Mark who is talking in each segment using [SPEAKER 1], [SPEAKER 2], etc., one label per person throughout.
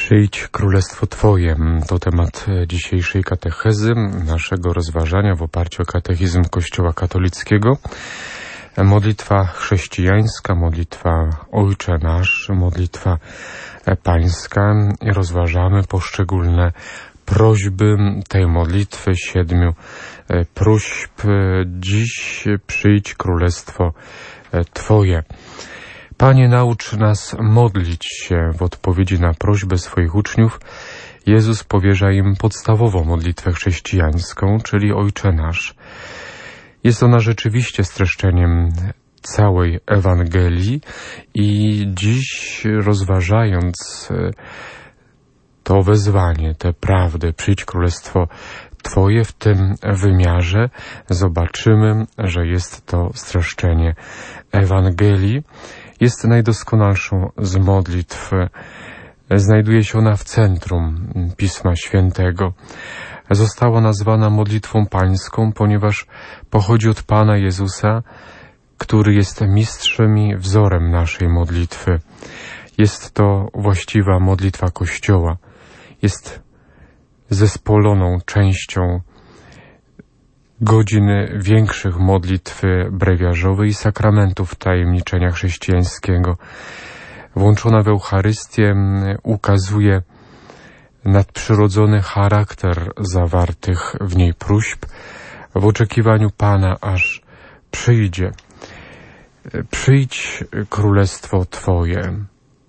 [SPEAKER 1] Przyjdź Królestwo Twoje. To temat dzisiejszej katechezy, naszego rozważania w oparciu o katechizm Kościoła katolickiego. Modlitwa chrześcijańska, modlitwa Ojcze Nasz, modlitwa pańska. Rozważamy poszczególne prośby tej modlitwy, 7 próśb. Dziś przyjdź Królestwo Twoje. Panie, naucz nas modlić się. W odpowiedzi na prośbę swoich uczniów Jezus powierza im podstawową modlitwę chrześcijańską, czyli Ojcze Nasz. Jest ona rzeczywiście streszczeniem całej Ewangelii i dziś, rozważając to wezwanie, tę prawdę, przyjdź Królestwo Twoje, w tym wymiarze zobaczymy, że jest to streszczenie Ewangelii. Jest najdoskonalszą z modlitw. Znajduje się ona w centrum Pisma Świętego. Została nazwana modlitwą pańską, ponieważ pochodzi od Pana Jezusa, który jest mistrzem i wzorem naszej modlitwy. Jest to właściwa modlitwa Kościoła. Jest zespoloną częścią godziny większych modlitwy brewiarzowej i sakramentów tajemniczenia chrześcijańskiego. Włączona w Eucharystię ukazuje nadprzyrodzony charakter zawartych w niej próśb w oczekiwaniu Pana, aż przyjdzie. Przyjdź Królestwo Twoje.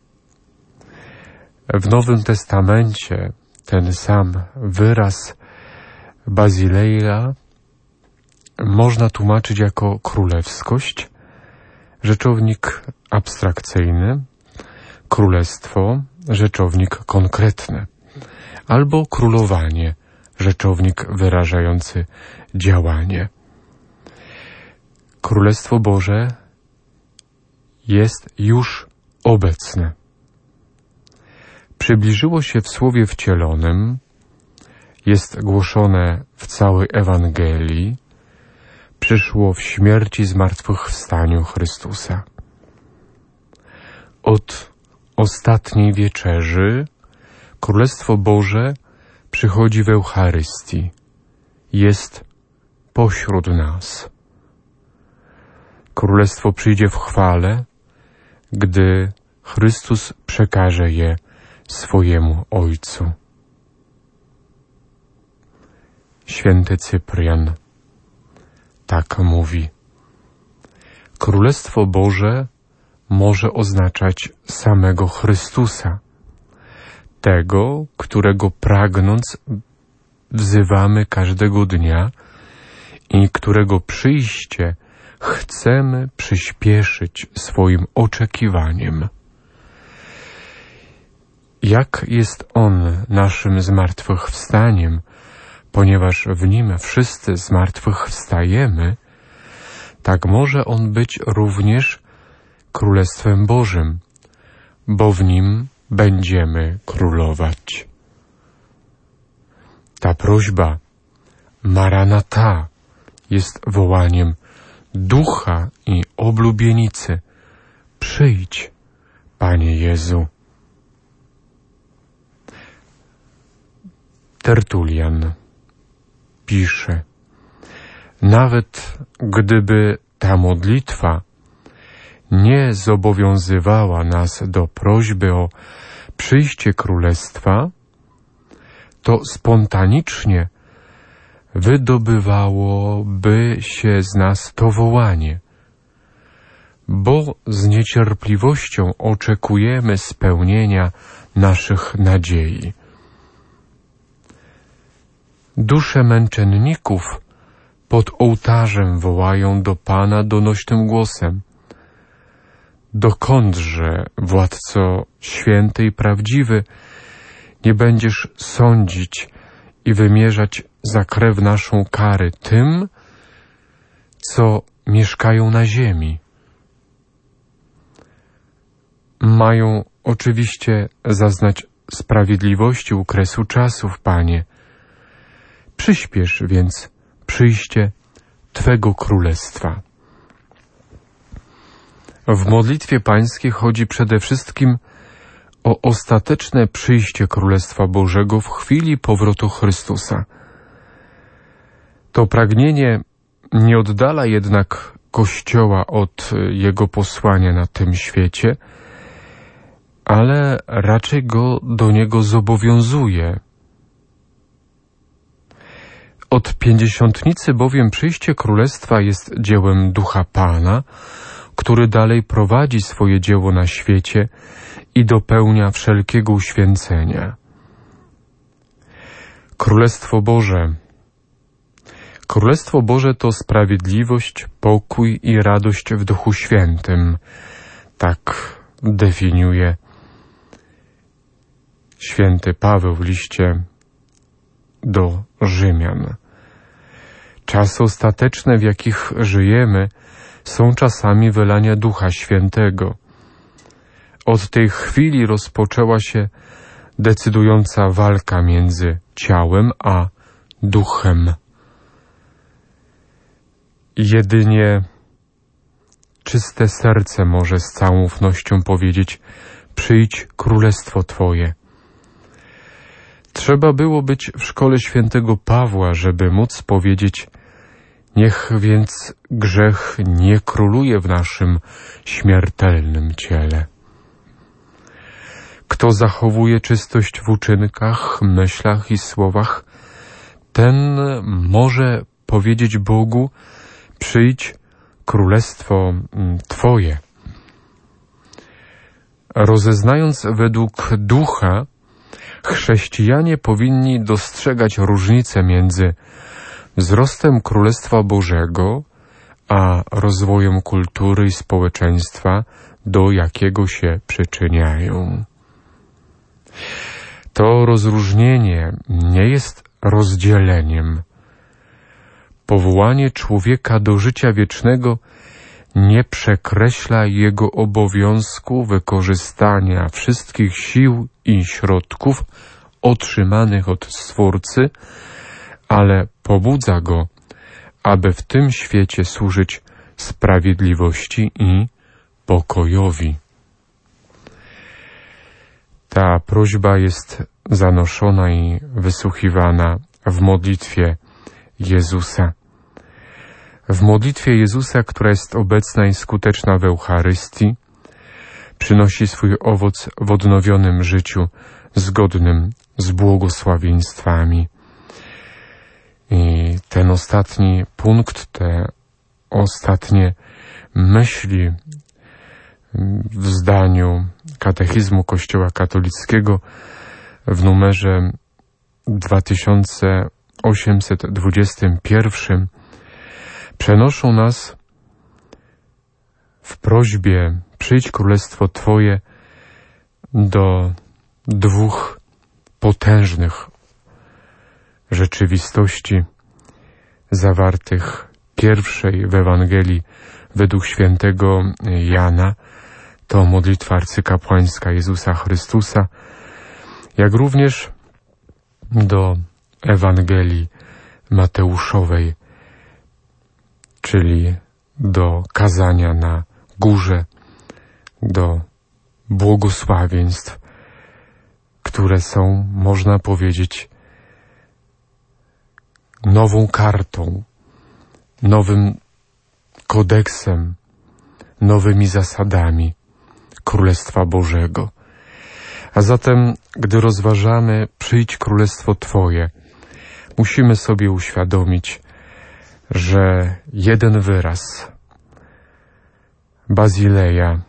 [SPEAKER 1] W Nowym Testamencie ten sam wyraz Bazileia można tłumaczyć jako królewskość, rzeczownik abstrakcyjny, królestwo, rzeczownik konkretny, albo królowanie, rzeczownik wyrażający działanie. Królestwo Boże jest już obecne. Przybliżyło się w Słowie Wcielonym, jest głoszone w całej Ewangelii, przyszło w śmierci i zmartwychwstaniu Chrystusa. Od ostatniej wieczerzy Królestwo Boże przychodzi w Eucharystii. Jest pośród nas. Królestwo przyjdzie w chwale, gdy Chrystus przekaże je swojemu Ojcu. Święty Cyprian tak mówi. Królestwo Boże może oznaczać samego Chrystusa, tego, którego pragnąc wzywamy każdego dnia i którego przyjście chcemy przyspieszyć swoim oczekiwaniem. Jak jest On naszym zmartwychwstaniem, ponieważ w Nim wszyscy zmartwychwstajemy, tak może On być również Królestwem Bożym, bo w Nim będziemy królować. Ta prośba Maranatha jest wołaniem Ducha i oblubienicy. Przyjdź, Panie Jezu. Tertulian pisze, nawet gdyby ta modlitwa nie zobowiązywała nas do prośby o przyjście Królestwa, to spontanicznie wydobywałoby się z nas to wołanie, bo z niecierpliwością oczekujemy spełnienia naszych nadziei. Dusze męczenników pod ołtarzem wołają do Pana donośnym głosem. Dokądże, Władco święty i prawdziwy, nie będziesz sądzić i wymierzać za krew naszą kary tym, co mieszkają na ziemi? Mają oczywiście zaznać sprawiedliwości u kresu czasów, Panie. Przyspiesz więc przyjście Twego Królestwa. W modlitwie pańskiej chodzi przede wszystkim o ostateczne przyjście Królestwa Bożego w chwili powrotu Chrystusa. To pragnienie nie oddala jednak Kościoła od jego posłania na tym świecie, ale raczej go do niego zobowiązuje. Od pięćdziesiątnicy bowiem przyjście Królestwa jest dziełem Ducha Pana, który dalej prowadzi swoje dzieło na świecie i dopełnia wszelkiego uświęcenia. Królestwo Boże to sprawiedliwość, pokój i radość w Duchu Świętym. Tak definiuje święty Paweł w liście do Rzymian. Czasy ostateczne, w jakich żyjemy, są czasami wylania Ducha Świętego. Od tej chwili rozpoczęła się decydująca walka między ciałem a duchem. Jedynie czyste serce może z całą ufnością powiedzieć: przyjdź Królestwo Twoje. Trzeba było być w szkole świętego Pawła, żeby móc powiedzieć: niech więc grzech nie króluje w naszym śmiertelnym ciele. Kto zachowuje czystość w uczynkach, myślach i słowach, ten może powiedzieć Bogu: przyjdź Królestwo Twoje. Rozeznając według Ducha, chrześcijanie powinni dostrzegać różnicę między wzrostem Królestwa Bożego a rozwojem kultury i społeczeństwa, do jakiego się przyczyniają. To rozróżnienie nie jest rozdzieleniem. Powołanie człowieka do życia wiecznego nie przekreśla jego obowiązku wykorzystania wszystkich sił i środków otrzymanych od Stwórcy, ale pobudza go, aby w tym świecie służyć sprawiedliwości i pokojowi. Ta prośba jest zanoszona i wysłuchiwana w modlitwie Jezusa. W modlitwie Jezusa, która jest obecna i skuteczna w Eucharystii, przynosi swój owoc w odnowionym życiu zgodnym z błogosławieństwami. I ten ostatni punkt, te ostatnie myśli w zdaniu Katechizmu Kościoła Katolickiego w numerze 2821 przenoszą nas w prośbie: przyjdź Królestwo Twoje, do dwóch potężnych rzeczywistości zawartych pierwszej w Ewangelii według świętego Jana, to modlitwa arcykapłańska Jezusa Chrystusa, jak również do Ewangelii Mateuszowej, czyli do kazania na górze, do błogosławieństw, które są, można powiedzieć, nową kartą, nowym kodeksem, nowymi zasadami Królestwa Bożego. A zatem, gdy rozważamy przyjdź Królestwo Twoje, musimy sobie uświadomić, że jeden wyraz Bazileia,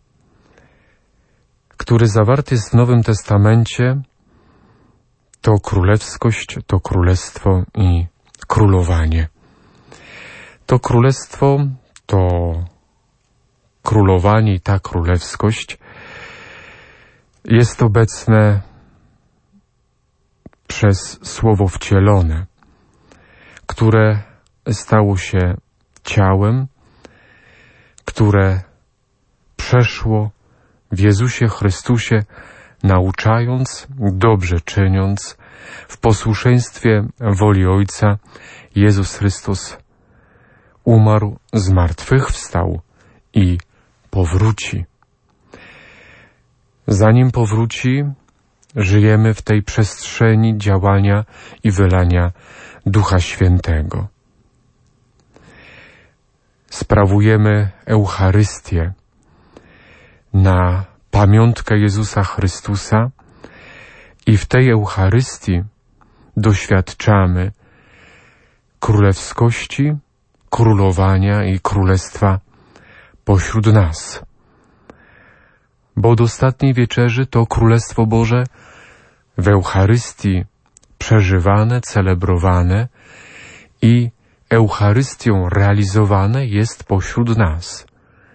[SPEAKER 1] który zawarty jest w Nowym Testamencie, to królewskość, to królestwo i królowanie. To królestwo, to królowanie i ta królewskość jest obecne przez Słowo wcielone, które stało się ciałem, które przeszło w Jezusie Chrystusie, nauczając, dobrze czyniąc, w posłuszeństwie woli Ojca. Jezus Chrystus umarł, zmartwychwstał i powróci. Zanim powróci, żyjemy w tej przestrzeni działania i wylania Ducha Świętego. Sprawujemy Eucharystię na pamiątkę Jezusa Chrystusa i w tej Eucharystii doświadczamy królewskości, królowania i królestwa pośród nas. Bo od ostatniej wieczerzy to Królestwo Boże w Eucharystii przeżywane, celebrowane i Eucharystią realizowane jest pośród nas.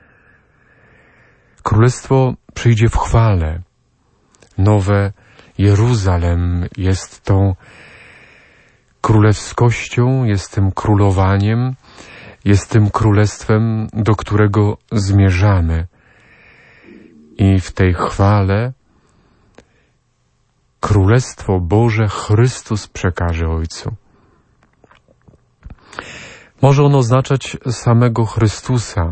[SPEAKER 1] Królestwo przyjdzie w chwale. Nowe Jeruzalem jest tą królewskością, jest tym królowaniem, jest tym królestwem, do którego zmierzamy. I w tej chwale Królestwo Boże Chrystus przekaże Ojcu. Może ono oznaczać samego Chrystusa,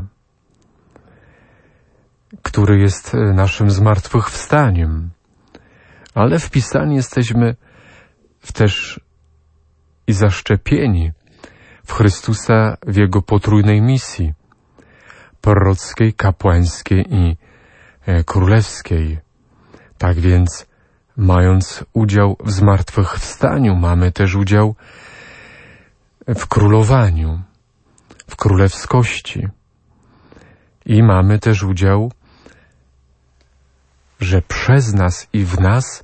[SPEAKER 1] który jest naszym zmartwychwstaniem, ale wpisani jesteśmy też i zaszczepieni w Chrystusa w Jego potrójnej misji prorockiej, kapłańskiej i królewskiej. Tak więc, mając udział w zmartwychwstaniu, mamy też udział w królowaniu, w królewskości. I mamy też udział, że przez nas i w nas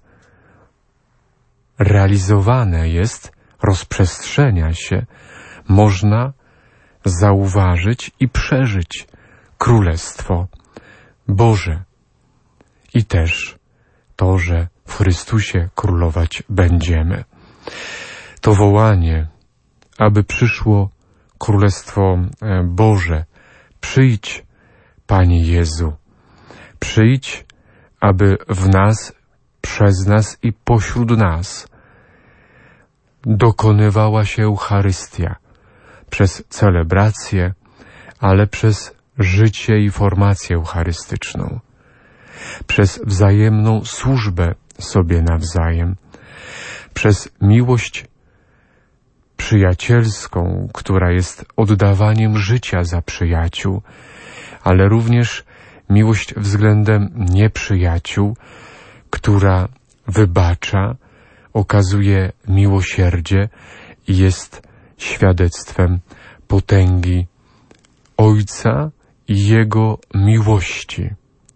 [SPEAKER 1] realizowane jest, rozprzestrzenia się, można zauważyć i przeżyć Królestwo Boże. I też to, że w Chrystusie królować będziemy. To wołanie, aby przyszło Królestwo Boże. Przyjdź, Panie Jezu. Przyjdź, aby w nas, przez nas i pośród nas dokonywała się Eucharystia przez celebrację, ale przez życie i formację eucharystyczną, przez wzajemną służbę sobie nawzajem, przez miłość przyjacielską, która jest oddawaniem życia za przyjaciół, ale również miłość względem nieprzyjaciół, która wybacza, okazuje miłosierdzie i jest świadectwem potęgi Ojca i Jego miłości.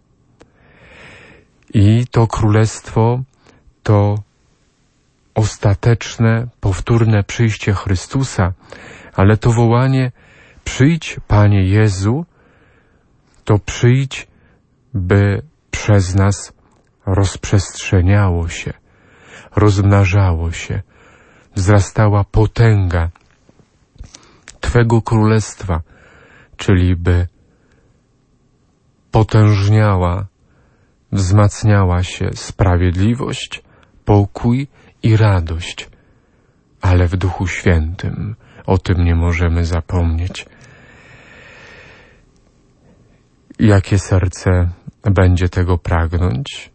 [SPEAKER 1] I to Królestwo to ostateczne, powtórne przyjście Chrystusa, ale to wołanie przyjdź, Panie Jezu, to przyjdź, by przez nas rozprzestrzeniało się, rozmnażało się, wzrastała potęga Twego Królestwa, czyli by potężniała, wzmacniała się sprawiedliwość, pokój i radość, ale w Duchu Świętym. O tym nie możemy zapomnieć. Jakie serce będzie tego pragnąć?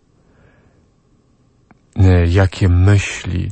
[SPEAKER 1] Jakie myśli,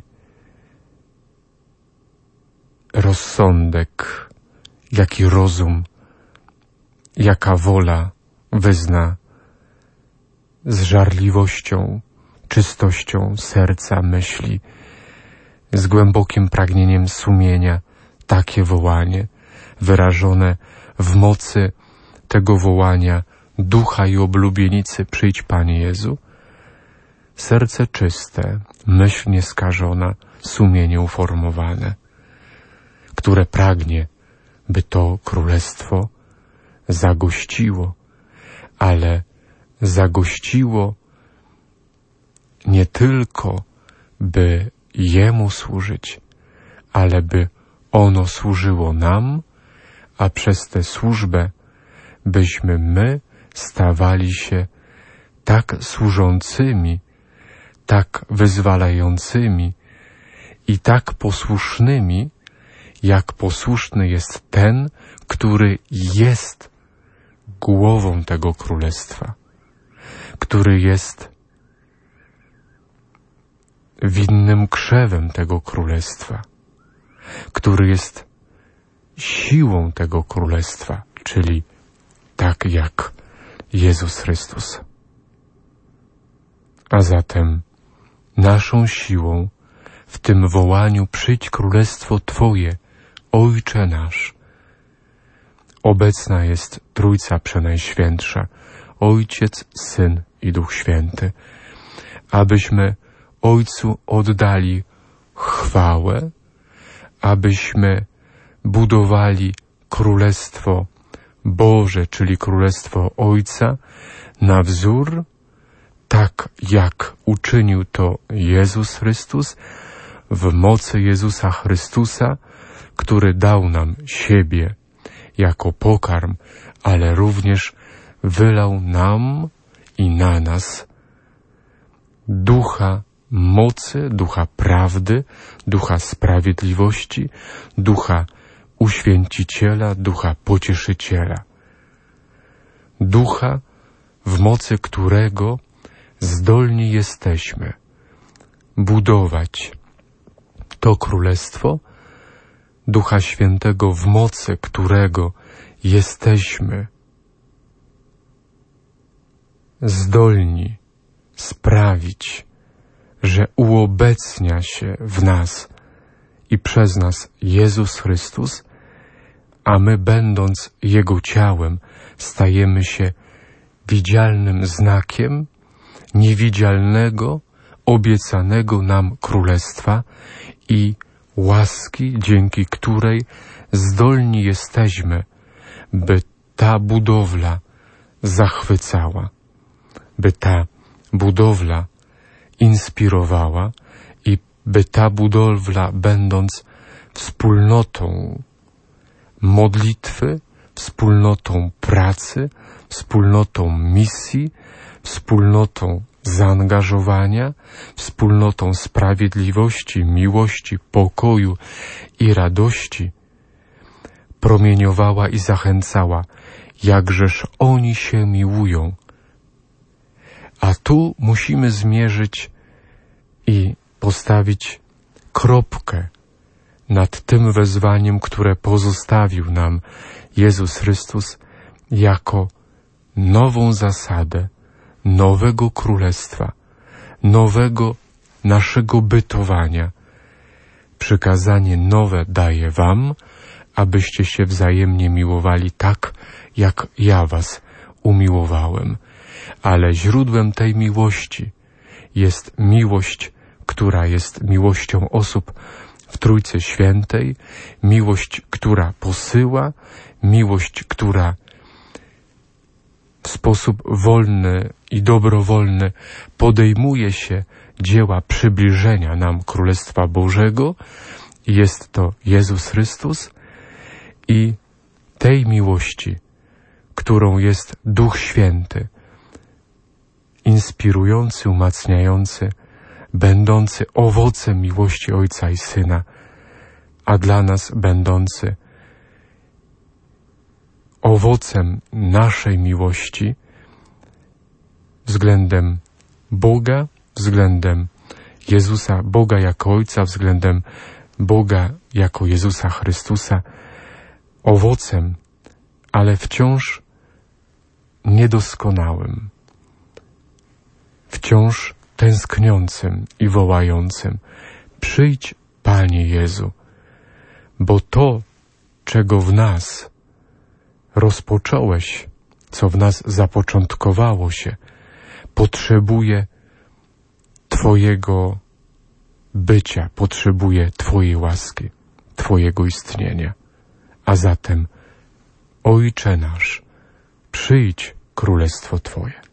[SPEAKER 1] rozsądek, jaki rozum, jaka wola wyzna z żarliwością, czystością serca, myśli, z głębokim pragnieniem sumienia takie wołanie, wyrażone w mocy tego wołania ducha i oblubienicy przyjdź, Panie Jezu. Serce czyste, myśl nieskażona, sumienie uformowane, które pragnie, by to królestwo zagościło, ale zagościło nie tylko, by Jemu służyć, ale by ono służyło nam, a przez tę służbę byśmy my stawali się tak służącymi, tak wyzwalającymi i tak posłusznymi, jak posłuszny jest ten, który jest głową tego królestwa, który jest winnym krzewem tego królestwa, który jest siłą tego królestwa, czyli tak jak Jezus Chrystus. A zatem naszą siłą w tym wołaniu przyjdź królestwo Twoje, Ojcze nasz, obecna jest Trójca Przenajświętsza, Ojciec, Syn i Duch Święty, abyśmy Ojcu oddali chwałę, abyśmy budowali Królestwo Boże, czyli Królestwo Ojca, na wzór, tak jak uczynił to Jezus Chrystus, w mocy Jezusa Chrystusa, który dał nam siebie jako pokarm, ale również wylał nam i na nas ducha mocy, ducha prawdy, ducha sprawiedliwości, ducha uświęciciela, ducha pocieszyciela. Ducha, w mocy którego zdolni jesteśmy budować to królestwo, Ducha Świętego, w mocy którego jesteśmy zdolni sprawić, że uobecnia się w nas i przez nas Jezus Chrystus, a my, będąc Jego ciałem, stajemy się widzialnym znakiem niewidzialnego, obiecanego nam królestwa i łaski, dzięki której zdolni jesteśmy, by ta budowla zachwycała, by ta budowla inspirowała i by ta budowla, będąc wspólnotą modlitwy, wspólnotą pracy, wspólnotą misji, wspólnotą zaangażowania, wspólnotą sprawiedliwości, miłości, pokoju i radości, promieniowała i zachęcała, jakżeż oni się miłują. A tu musimy zmierzyć i postawić kropkę nad tym wezwaniem, które pozostawił nam Jezus Chrystus jako nową zasadę nowego królestwa, nowego naszego bytowania. Przykazanie nowe daję wam, abyście się wzajemnie miłowali tak, jak ja was umiłowałem. Ale źródłem tej miłości jest miłość, która jest miłością osób w Trójcy Świętej, miłość, która posyła, miłość, która w sposób wolny i dobrowolny podejmuje się dzieła przybliżenia nam Królestwa Bożego. Jest to Jezus Chrystus i tej miłości, którą jest Duch Święty, inspirujący, umacniający, będący owocem miłości Ojca i Syna, a dla nas będący owocem naszej miłości względem Boga, względem Jezusa, Boga jako Ojca, względem Boga jako Jezusa Chrystusa, owocem, ale wciąż niedoskonałym, wciąż tęskniącym i wołającym: przyjdź, Panie Jezu, bo to, czego w nas rozpocząłeś, co w nas zapoczątkowało się, potrzebuje Twojego bycia, potrzebuje Twojej łaski, Twojego istnienia. A zatem, Ojcze nasz, przyjdź królestwo Twoje.